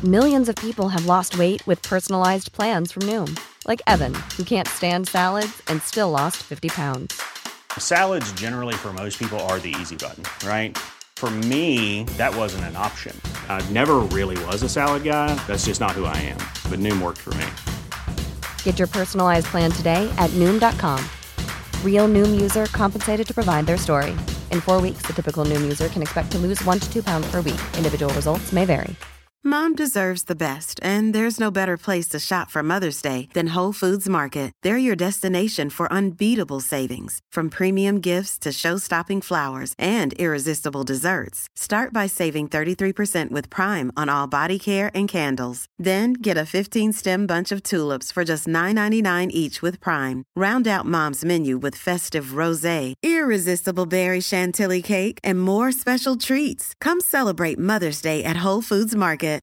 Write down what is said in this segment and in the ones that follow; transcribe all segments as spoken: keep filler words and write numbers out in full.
Millions of people have lost weight with personalized plans from Noom. Like Evan, who can't stand salads and still lost fifty pounds. Salads generally for most people are the easy button, right? For me, that wasn't an option. I never really was a salad guy. That's just not who I am. But Noom worked for me. Get your personalized plan today at Noom dot com. Real Noom user compensated to provide their story. In four weeks, the typical Noom user can expect to lose one to two pounds per week. Individual results may vary. Mom deserves the best, and there's no better place to shop for Mother's Day than Whole Foods Market. They're your destination for unbeatable savings, from premium gifts to show-stopping flowers and irresistible desserts. Start by saving thirty-three percent with Prime on all body care and candles. Then get a fifteen-stem bunch of tulips for just nine ninety-nine each with Prime. Round out Mom's menu with festive rosé, irresistible berry chantilly cake, and more special treats. Come celebrate Mother's Day at Whole Foods Market.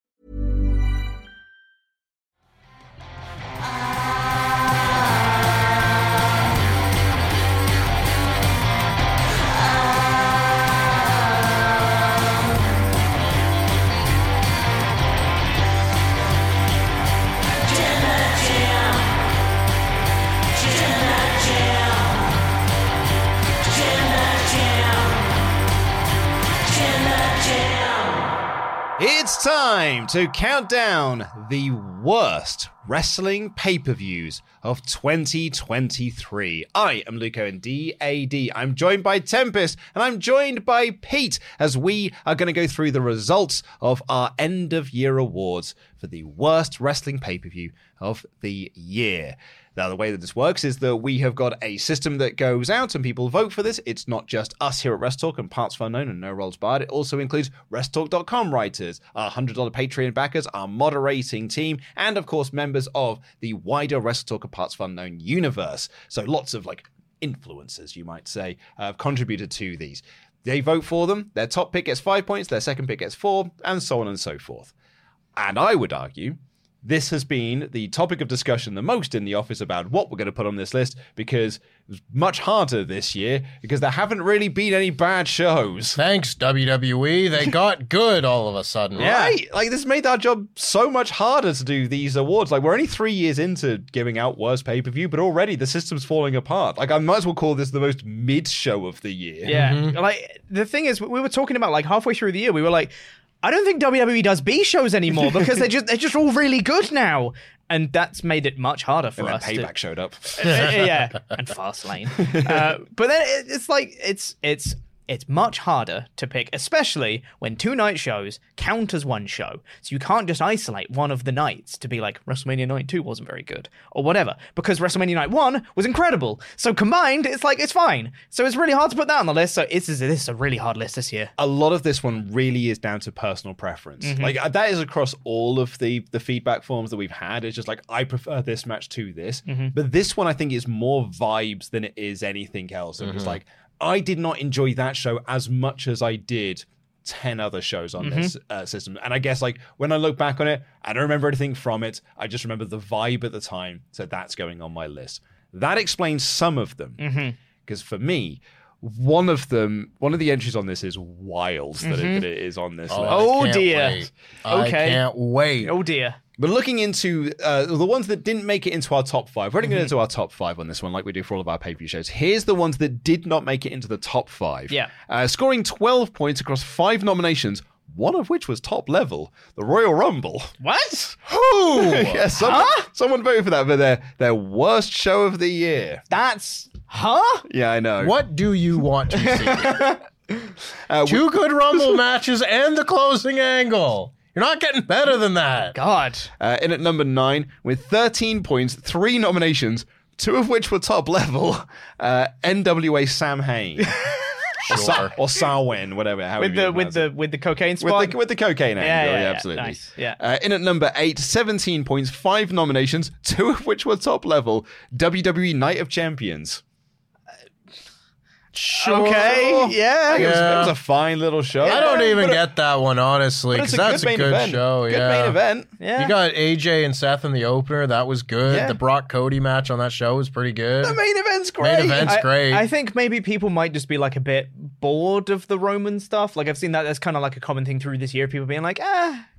It's time to count down the worst wrestling pay-per-views of twenty twenty-three. I am Luco and D A D. I'm joined by Tempest and I'm joined by Pete as we are going to go through the results of our end-of-year awards for the worst wrestling pay-per-view of the year. Now, the way that this works is that we have got a system that goes out and people vote for this. It's not just us here at WrestleTalk and Parts Unknown and No Rolls Barred. It also includes WrestleTalk dot com writers, our one hundred dollars Patreon backers, our moderating team, and of course, members of the wider WrestleTalk and Parts Unknown universe. So lots of like influencers, you might say, uh, have contributed to these. They vote for them. Their top pick gets five points. Their second pick gets four, and so on and so forth. And I would argue this has been the topic of discussion the most in the office about what we're going to put on this list, because it was much harder this year because there haven't really been any bad shows. Thanks, W W E. They got good all of a sudden. Yeah. Right? Like, this made our job so much harder to do these awards. Like, we're only three years into giving out worst pay-per-view, but already the system's falling apart. Like, I might as well call this the most mid-show of the year. Yeah. Mm-hmm. Like, the thing is, we were talking about, like, halfway through the year, we were like, I don't think W W E does B shows anymore because they're just they're just all really good now, and that's made it much harder for and us. And Payback to, showed up. uh, yeah, and Fastlane. Uh, but then it, it's like it's it's it's much harder to pick, especially when two night shows count as one show. So you can't just isolate one of the nights to be like WrestleMania Night Two wasn't very good or whatever, because WrestleMania Night One was incredible. So combined, it's like it's fine. So it's really hard to put that on the list. So this is this is a really hard list this year. A lot of this one really is down to personal preference. Mm-hmm. Like, that is across all of the the feedback forms that we've had. It's just like, I prefer this match to this. Mm-hmm. But this one, I think, is more vibes than it is anything else. Mm-hmm. It was like, I did not enjoy that show as much as I did ten other shows on mm-hmm. this uh, system. And I guess, like, when I look back on it, I don't remember anything from it. I just remember the vibe at the time. So that's going on my list. That explains some of them. Because mm-hmm. for me, one of them, one of the entries on this is wild mm-hmm. that, it, that it is on this oh, list. Oh, dear. Wait. Okay. I can't wait. Oh, dear. But looking into uh, the ones that didn't make it into our top five, we're only going to do our top five on this one, like we do for all of our pay-per-view shows. Here's the ones that did not make it into the top five. Yeah. Uh, scoring twelve points across five nominations, one of which was top level, the Royal Rumble. What? Ooh! yeah, someone, huh? someone voted for that for their, their worst show of the year. That's... Huh? Yeah, I know. What do you want to see? uh, Two we- good Rumble matches and the closing angle. You're not getting better than that. God. Uh, in at number nine, with thirteen points, three nominations, two of which were top level, uh, N W A Sam Hain. Sure. Or, Sa- or Samhain, whatever. How with the with the with the cocaine spot? With the, with the cocaine angle, yeah, yeah, yeah, yeah, absolutely. Nice. Yeah. Uh, in at number eight, seventeen points, five nominations, two of which were top level, W W E Night of Champions. Sure. Okay, yeah. It was, yeah. it was a fine little show. I don't even get that one, honestly, because that's a good event. show. Good yeah. main event. Yeah. You got A J and Seth in the opener. That was good. Yeah. The Brock Cody match on that show was pretty good. The main event's great. Main event's I, great. I think maybe people might just be like a bit bored of the Roman stuff. Like, I've seen that as kind of like a common thing through this year. People being like, ah,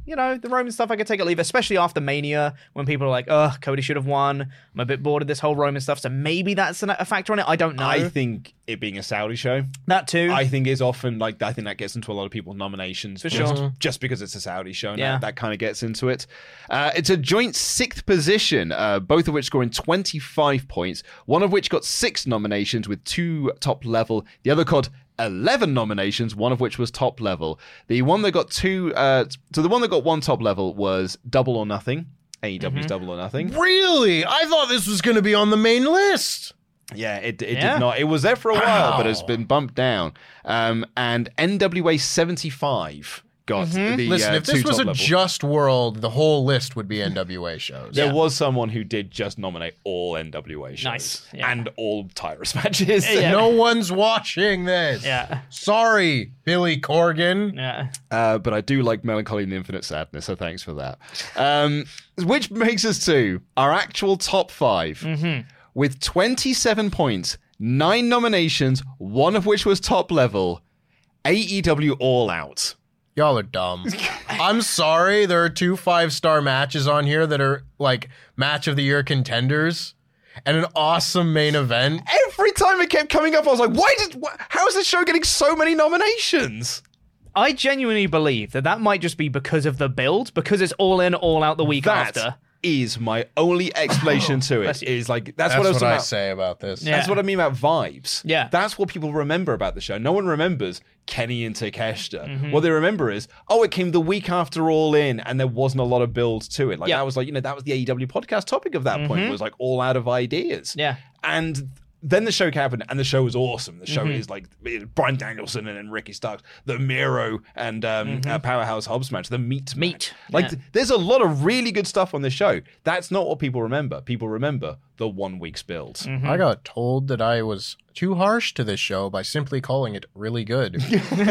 you know, the Roman stuff I could take or leave, especially after Mania when people are like, oh, Cody should have won. I'm a bit bored of this whole Roman stuff. So maybe that's a factor on it. I don't know. I think it being a Saudi show, that too. I think is often like, I think that gets into a lot of people's nominations. For just, sure. Just because it's a Saudi show. And Yeah. that, that kind of gets into it. Uh, it's a joint sixth position, uh, both of which scoring twenty-five points, one of which got six nominations with two top level. The other got eleven nominations, one of which was top level. The one that got two, uh, so the one that got one top level was Double or Nothing. A E W's Mm-hmm. Double or Nothing. Really? I thought this was going to be on the main list. Yeah, it, it Yeah. did not. It was there for a while, Wow. but it's been bumped down. Um, and N W A seventy-five got the Listen, uh, if this two was top a level. just world, the whole list would be N W A shows. There was someone who did just nominate all N W A shows. Nice, yeah. And all Tyrus matches. Yeah. No one's watching this. Yeah. Sorry, Billy Corgan. Yeah. Uh, but I do like Melancholy and Infinite Sadness, so thanks for that. Um, which makes us to our actual top five. Mm-hmm. With twenty-seven points, nine nominations, one of which was top level, A E W All Out. Y'all are dumb. I'm sorry. There are two five-star matches on here that are like match of the year contenders and an awesome main event. Every time it kept coming up, I was like, why did, wh- how is this show getting so many nominations? I genuinely believe that that might just be because of the build, because it's all in, all out the week That after. is my only explanation to it. Bless you. Is like, that's, That's what I was what talking I about. say about this. Yeah. That's what I mean about vibes. Yeah. That's what people remember about the show. No one remembers Kenny and Takeshita. Mm-hmm. What they remember is, oh, it came the week after All In, and there wasn't a lot of build to it. Like, Yeah. that was like, you know, that was the A E W podcast topic of that point, was like all out of ideas. Yeah. And then the show happened, and the show was awesome. The show Mm-hmm. is like Brian Danielson and, and Ricky Starks, the Miro and um, uh, Powerhouse Hobbs match, the meat Mm-hmm. Meat, match. Like, yeah. th- there's a lot of really good stuff on the show. That's not what people remember. People remember the one week's build. Mm-hmm. I got told that I was too harsh to this show by simply calling it really good.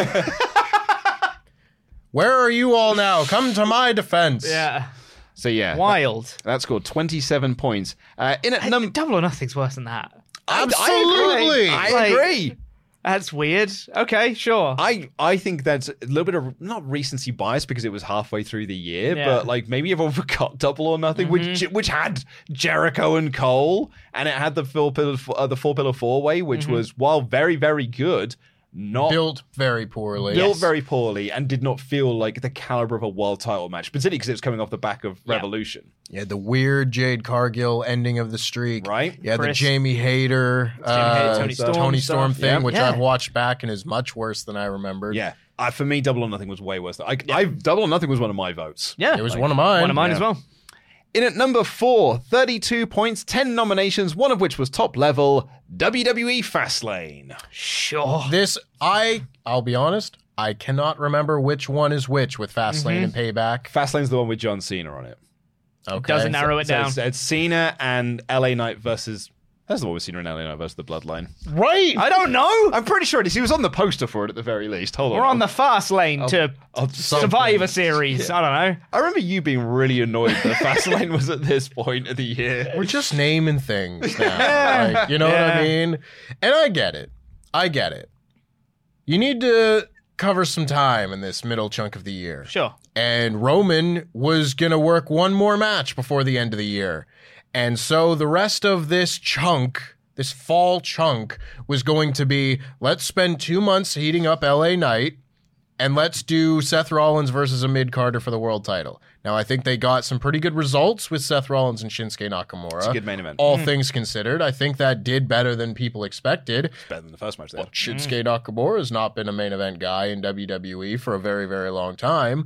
Where are you all now? Come to my defense. Yeah. So yeah, Wild. that scored twenty-seven points. Uh, in at number, Double or Nothing's worse than that. Absolutely. I Like- agree. That's weird. Okay, sure. I, I think that's a little bit of not recency bias because it was halfway through the year, Yeah. but like maybe everyone forgot Double or Nothing, which which had Jericho and Cole, and it had the four pillar uh, the four pillar four way, which was while very very good, not Built very poorly. built Yes. very poorly and did not feel like the caliber of a world title match, particularly because it was coming off the back of Yeah. Revolution, You had the weird Jade Cargill ending of the streak. right? You had the Chris. Jamie Hayter, uh, Hayter, Tony Storm Tony Storm stuff. thing, Yeah. which Yeah. I've watched back and is much worse than I remembered. Yeah. Uh, for me, Double or Nothing was way worse. I, I Double or Nothing was one of my votes. yeah. It was one of mine. One of mine Yeah. as well. In at number four, thirty-two points, ten nominations, one of which was top level, W W E Fastlane. Sure. This, I, I'll be honest, I cannot remember which one is which with Fastlane and Payback. Fastlane's the one with John Cena on it. Okay. Doesn't narrow it So down. it's, it's Cena and L A Knight versus... That's the one with Cena and L A Knight versus the Bloodline. Right. I don't know. I'm pretty sure it is. He was on the poster for it at the very least. Hold on. We're on the fast lane to I'll- Survivor Series. I don't know. I remember you being really annoyed that Fastlane was at this point of the year. We're just naming things now. Like, you know what Yeah. I mean? And I get it. I get it. You need to cover some time in this middle chunk of the year. Sure. And Roman was going to work one more match before the end of the year. And so the rest of this chunk, this fall chunk, was going to be, let's spend two months heating up L A Knight, and let's do Seth Rollins versus a mid-carder for the world title. Now, I think they got some pretty good results with Seth Rollins and Shinsuke Nakamura. It's a good main event. All things considered, I think that did better than people expected. Better than the first match there. Shinsuke Nakamura has not been a main event guy in W W E for a very, very long time.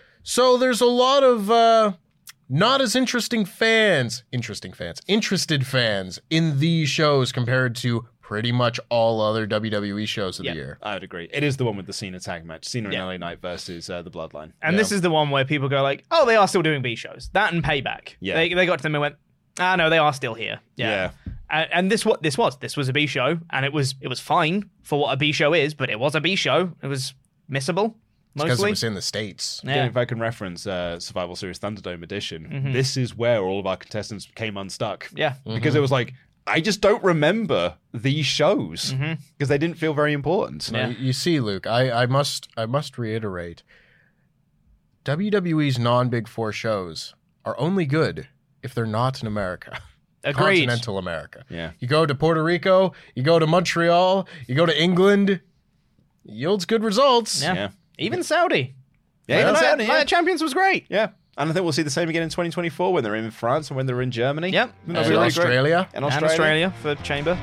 So there's a lot of uh, not as interesting fans, interesting fans, interested fans in these shows compared to pretty much all other W W E shows of Yeah. the year. I would agree. It is the one with the Cena tag match. Cena and Yeah. L A Knight versus uh, the Bloodline. And this is the one where people go like, oh, they are still doing B shows. That and Payback. Yeah. They, they got to them and went, ah, no, they are still here. Yeah. Yeah. And, and this what this was. This was a B show, and it was it was fine for what a B show is, but it was a B show. It was missable, Because mostly. it was in the States. Yeah. Again, if I can reference uh, Survival Series Thunderdome Edition, Mm-hmm. this is where all of our contestants came unstuck. Yeah. Because it was like, I just don't remember these shows because they didn't feel very important. Yeah. You, you see, Luke, I, I must I must reiterate. W W E's non-Big Four shows are only good if they're not in America. Agreed. Continental America. Yeah. You go to Puerto Rico, you go to Montreal, you go to England, yields good results. Yeah. Yeah. Even Saudi. Yeah, even Night- Saudi, yeah. Night Champions was great. Yeah. And I think we'll see the same again in twenty twenty-four when they're in France and when they're in Germany. Yep. I think And that'll be really great. Australia. And And Australia. Australia for Chamber.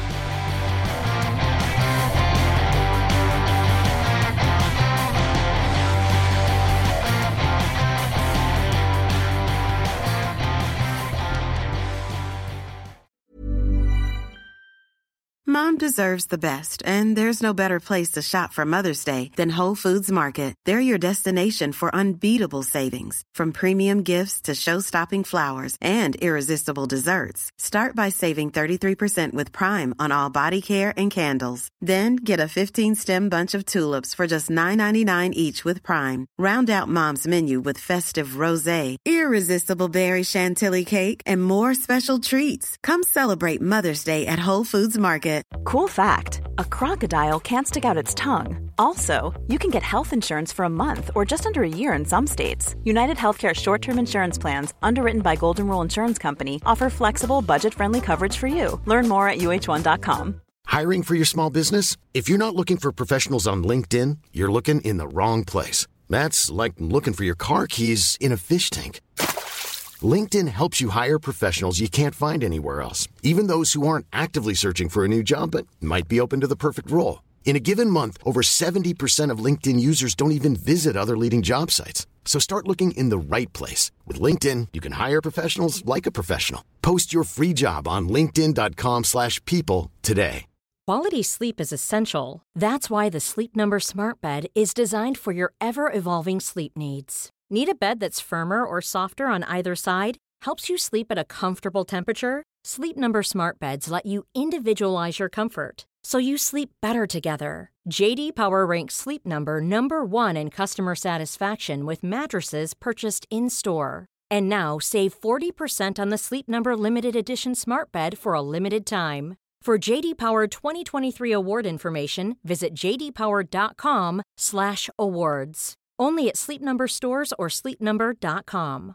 Mom deserves the best, and there's no better place to shop for Mother's Day than Whole Foods Market. They're your destination for unbeatable savings, from premium gifts to show-stopping flowers and irresistible desserts. Start by saving thirty-three percent with Prime on all body care and candles. Then get a fifteen-stem bunch of tulips for just nine ninety-nine each with Prime. Round out Mom's menu with festive rosé, irresistible berry chantilly cake, and more special treats. Come celebrate Mother's Day at Whole Foods Market. Cool fact, a crocodile can't stick out its tongue. Also, you can get health insurance for a month or just under a year in some states. United Healthcare short-term insurance plans, underwritten by Golden Rule Insurance Company, offer flexible, budget-friendly coverage for you. Learn more at U H one dot com. Hiring for your small business? If you're not looking for professionals on LinkedIn, you're looking in the wrong place. That's like looking for your car keys in a fish tank. LinkedIn helps you hire professionals you can't find anywhere else, even those who aren't actively searching for a new job but might be open to the perfect role. In a given month, over seventy percent of LinkedIn users don't even visit other leading job sites. So start looking in the right place. With LinkedIn, you can hire professionals like a professional. Post your free job on linkedin dot com slash people today. Quality sleep is essential. That's why the Sleep Number Smart Bed is designed for your ever-evolving sleep needs. Need a bed that's firmer or softer on either side? Helps you sleep at a comfortable temperature? Sleep Number Smart Beds let you individualize your comfort, so you sleep better together. J D Power ranks Sleep Number number one in customer satisfaction with mattresses purchased in-store. And now save forty percent on the Sleep Number Limited Edition Smart Bed for a limited time. For J D Power twenty twenty-three award information, visit j d power dot com slash awards. Only at Sleep Number stores or sleep number dot com.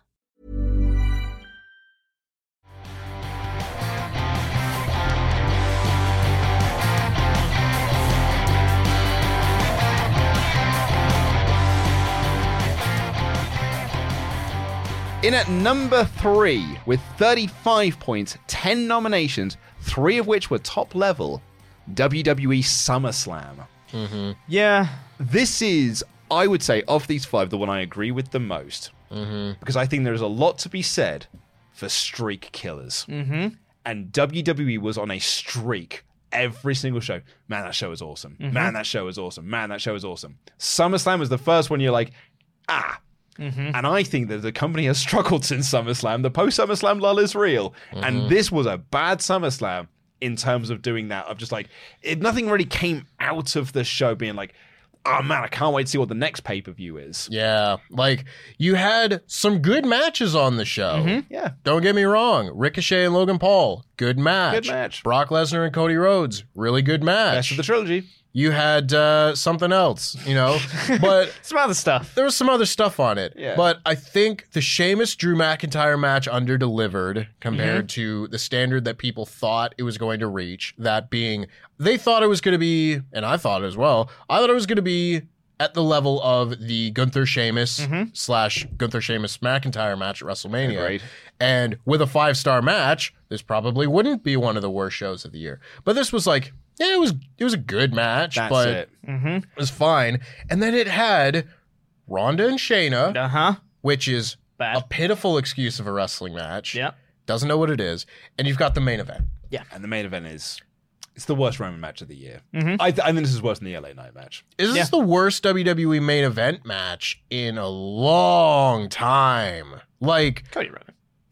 In at number three, with thirty-five points, ten nominations, three of which were top level, W W E SummerSlam. Mm-hmm. Yeah. This is, I would say, of these five, the one I agree with the most. Mm-hmm. Because I think there's a lot to be said for streak killers. Mm-hmm. And W W E was on a streak every single show. Man, that show is awesome. Mm-hmm. Man, that show is awesome. Man, that show is awesome. SummerSlam was the first one you're like, ah. Mm-hmm. And I think that the company has struggled since SummerSlam. The post-SummerSlam lull is real. Mm-hmm. And this was a bad SummerSlam in terms of doing that. Of just like, it, nothing really came out of the show being like, oh man, I can't wait to see what the next pay-per-view is. Yeah, like you had some good matches on the show. Mm-hmm. Yeah. Don't get me wrong. Ricochet and Logan Paul, good match. Good match. Brock Lesnar and Cody Rhodes, really good match. Best of the trilogy. You had uh, something else, you know, but Some other stuff. there was some other stuff on it. Yeah. But I think the Sheamus Drew McIntyre match under-delivered compared to the standard that people thought it was going to reach. That being, they thought it was going to be, and I thought it as well, I thought it was going to be at the level of the Gunther Sheamus slash Gunther Sheamus McIntyre match at WrestleMania. Agreed. And with a five-star match, this probably wouldn't be one of the worst shows of the year. But this was like, yeah, it was it was a good match, That's but it. Mm-hmm. it was fine. And then it had Ronda and Shayna, Uh-huh. which is Bad. a pitiful excuse of a wrestling match. Yeah. Doesn't know what it is. And you've got the main event. And the main event is, it's the worst Roman match of the year. Mhm. I, th- I think this is worse than the L A Knight match. Is this Yeah. the worst W W E main event match in a long time? Like, Cody Rhodes.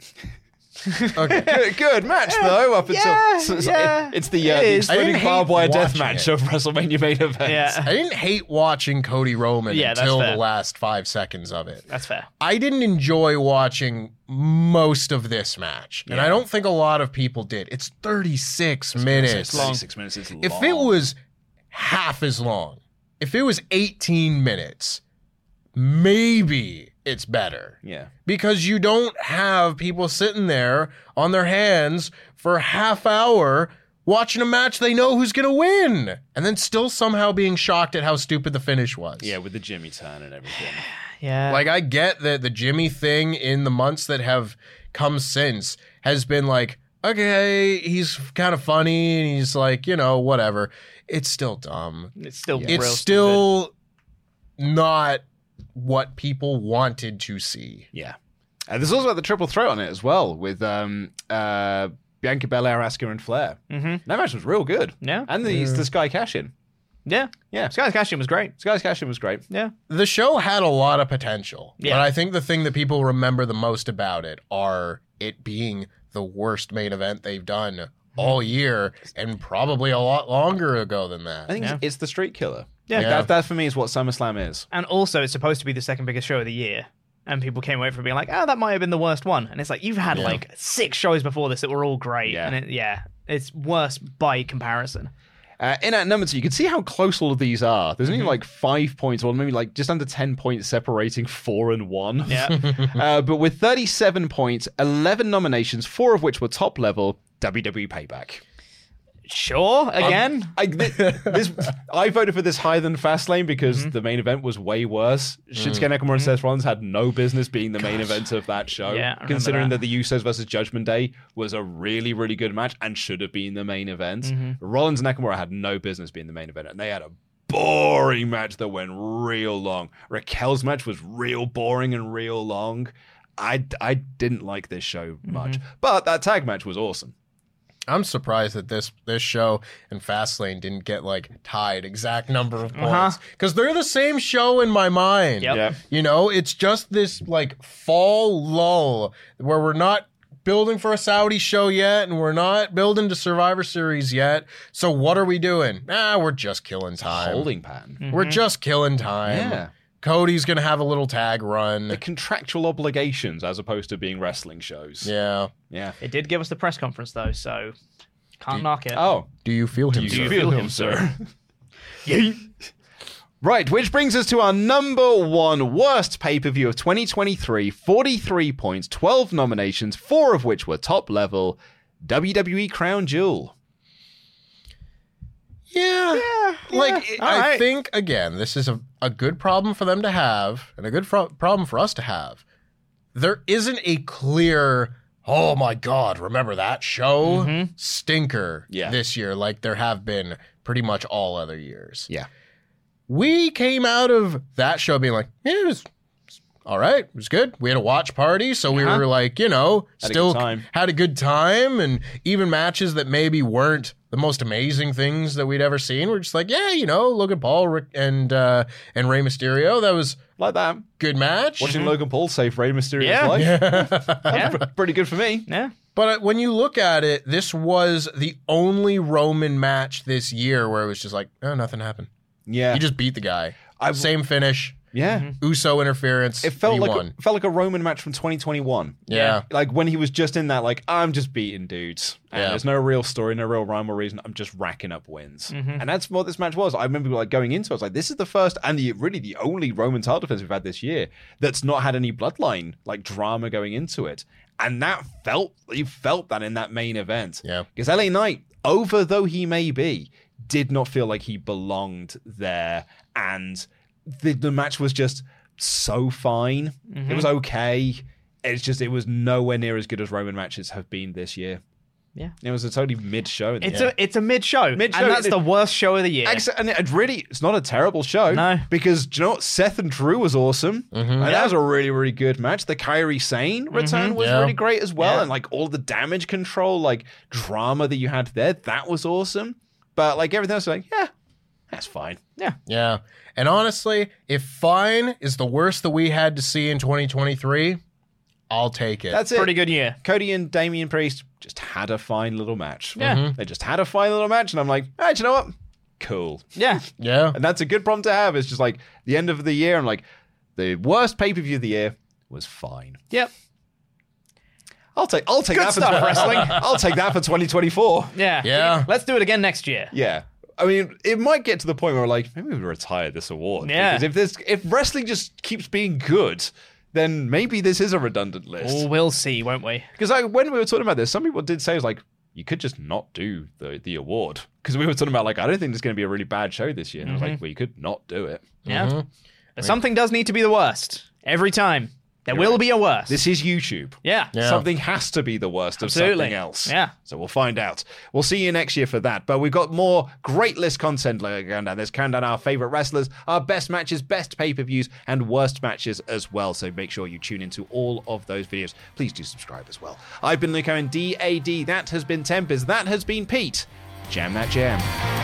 okay. Good, good match though. Up until Yeah, so- so yeah, it- it's the uh, it the is. I didn't exploding hate barbed wire death watching match it. of WrestleMania main event. Yeah. I didn't hate watching Cody Roman Yeah, that's until fair. the last five seconds of it. That's fair. I didn't enjoy watching most of this match. And Yeah. I don't think a lot of people did. It's thirty-six minutes. It's long. Six minutes. It's If it was half as long, if it was eighteen minutes, maybe it's better. Yeah. Because you don't have people sitting there on their hands for a half hour watching a match they know who's going to win, and then still somehow being shocked at how stupid the finish was. Yeah, with the Jimmy turn and everything. Yeah. Like, I get that the Jimmy thing in the months that have come since has been like, okay, he's kind of funny, and he's like, you know, whatever. It's still dumb. It's still It's real still not what people wanted to see. Yeah. And there's also the triple threat on it as well with um, uh, Bianca Belair, Asuka, and Flair. Mm-hmm. That match was real good. Yeah. And the, the Sky Cash-In. Yeah. Yeah. Sky's Cash-In was great. Sky's Cash-In was great. Yeah. The show had a lot of potential, Yeah. but I think the thing that people remember the most about it are it being the worst main event they've done all year, and probably a lot longer ago than that. I think Yeah. it's, it's the Street Killer. Yeah. Like, Yeah. That, that for me is what SummerSlam is. And also, it's supposed to be the second biggest show of the year. And people came away from being like, oh, that might have been the worst one. And it's like, you've had Yeah. like six shows before this that were all great. Yeah. And it, yeah, it's worse by comparison. Uh, in at number two, you can see how close all of these are. There's only like five points, or maybe like just under ten points separating four and one. Yeah. uh, but with thirty-seven points, eleven nominations, four of which were top level, W W E Payback. Sure, again. I, th- this, I voted for this higher than Fastlane because the main event was way worse. Shinsuke Nakamura and Seth Rollins had no business being the main event of that show. Yeah, I remember considering that. that. the Usos versus Judgment Day was a really, really good match and should have been the main event. Rollins and Nakamura had no business being the main event, and they had a boring match that went real long. Raquel's match was real boring and real long. I, I didn't like this show much, but that tag match was awesome. I'm surprised that this this show and Fastlane didn't get like tied exact number of Uh-huh. points, because they're the same show in my mind. Yep. Yeah. You know, it's just this like fall lull where we're not building for a Saudi show yet, and we're not building to Survivor Series yet. So what are we doing? Ah, we're just killing time. Holding pattern. We're just killing time. Yeah. Cody's gonna have a little tag run. The contractual obligations as opposed to being wrestling shows. Yeah. Yeah. It did give us the press conference, though, so can't knock it. Oh, Do you feel him? do sir? you feel him, sir? Right, which brings us to our number one worst pay-per-view of twenty twenty-three. forty-three points, twelve nominations, four of which were top level. W W E Crown Jewel. Yeah. Yeah. Like, All I right. think, again, this is a, a good problem for them to have and a good fro- problem for us to have. There isn't a clear, oh my God, remember that show? Stinker Yeah. this year, like there have been pretty much all other years. Yeah. We came out of that show being like, yeah, it was all right. It was good. We had a watch party, so we Uh-huh. were like, you know, Had a still good time. had a good time, and even matches that maybe weren't the most amazing things that we'd ever seen. We're just like, yeah, you know, Logan Paul Rick, and uh, and Rey Mysterio. That was Like that. a good match. Watching Logan Paul save Rey Mysterio's Yeah. life. Yeah. Pretty good for me. Yeah. But when you look at it, this was the only Roman match this year where it was just like, oh, nothing happened. Yeah. You just beat the guy. I- Same finish. Yeah. Uso interference. It felt he like won. a, felt like a Roman match from twenty twenty-one. Yeah. Like when he was just in that, like, I'm just beating dudes. And Yeah. there's no real story, no real rhyme or reason. I'm just racking up wins. And that's what this match was. I remember like going into it, I was like, this is the first and the really the only Roman title defense we've had this year that's not had any bloodline, like drama going into it. And that felt, you felt that in that main event. Yeah. Because L A Knight, over though he may be, did not feel like he belonged there. And the, the match was just so fine. It was okay. It's just, it was nowhere near as good as Roman matches have been this year. Yeah. It was a totally mid show. It's a it's a mid show. Mid-show. And that's the worst show of the year. Ex- and it really, it's not a terrible show. No. Because, do you know what? Seth and Drew was awesome. And that was a really, really good match. The Kairi Sane return was Yeah. really great as well. Yeah. And like all the damage control, like drama that you had there, that was awesome. But like everything else, like, yeah, that's fine. Yeah. Yeah. And honestly, if fine is the worst that we had to see in twenty twenty-three, I'll take it. That's it. Pretty good year. Cody and Damian Priest just had a fine little match. Yeah. They just had a fine little match. And I'm like, all right, you know what? Cool. Yeah. yeah. And that's a good problem to have. It's just like the end of the year. I'm like, the worst pay-per-view of the year was fine. Yep. I'll take I'll take Good that stuff, for wrestling. I'll take that for twenty twenty-four. Yeah. Yeah. Let's do it again next year. Yeah. I mean, it might get to the point where we're like, maybe we retire this award. Yeah. Because if this, if wrestling just keeps being good, then maybe this is a redundant list. Oh, we'll see, won't we? Because I, when we were talking about this, some people did say, it was like, you could just not do the, the award. Because we were talking about, like, I don't think there's going to be a really bad show this year. And Mm-hmm. I was like, well, you could not do it. Yeah. Mm-hmm. But something does need to be the worst. Every time. There will be a worst. This is YouTube. yeah. Yeah. Something has to be the worst of Absolutely. something else. Yeah. So we'll find out. We'll see you next year for that. But we've got more great list content going down. There's countdown our favorite wrestlers, our best matches, best pay-per-views, and worst matches as well. So make sure you tune into all of those videos. Please do subscribe as well. I've been Luco and D A D. That has been Tempest. That has been Pete. Jam that jam.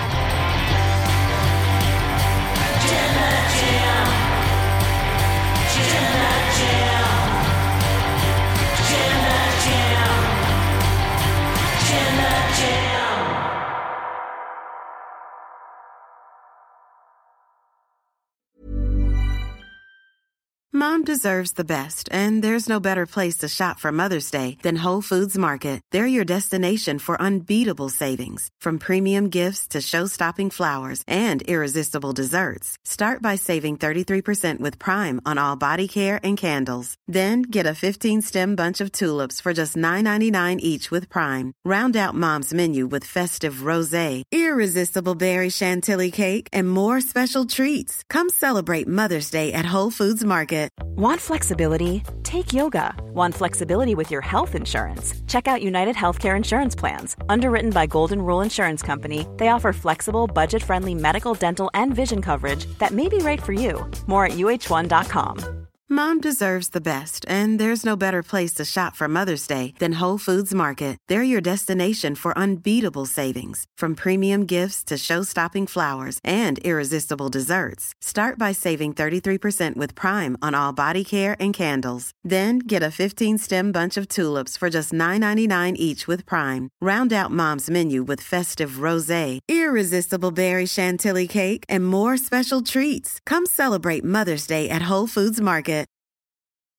Mom deserves the best, and there's no better place to shop for Mother's Day than Whole Foods Market. They're your destination for unbeatable savings, from premium gifts to show-stopping flowers and irresistible desserts. Start by saving thirty-three percent with Prime on all body care and candles. Then get a fifteen-stem bunch of tulips for just nine ninety-nine each with Prime. Round out Mom's menu with festive rosé, irresistible berry chantilly cake, and more special treats. Come celebrate Mother's Day at Whole Foods Market. Want flexibility? Take yoga. Want flexibility with your health insurance? Check out United Healthcare Insurance Plans. Underwritten by Golden Rule Insurance Company, they offer flexible, budget-friendly medical, dental, and vision coverage that may be right for you. More at U H one dot com. Mom deserves the best, and there's no better place to shop for Mother's Day than Whole Foods Market. They're your destination for unbeatable savings, from premium gifts to show-stopping flowers and irresistible desserts. Start by saving thirty-three percent with Prime on all body care and candles. Then get a fifteen-stem bunch of tulips for just nine ninety-nine each with Prime. Round out Mom's menu with festive rosé, irresistible berry chantilly cake, and more special treats. Come celebrate Mother's Day at Whole Foods Market.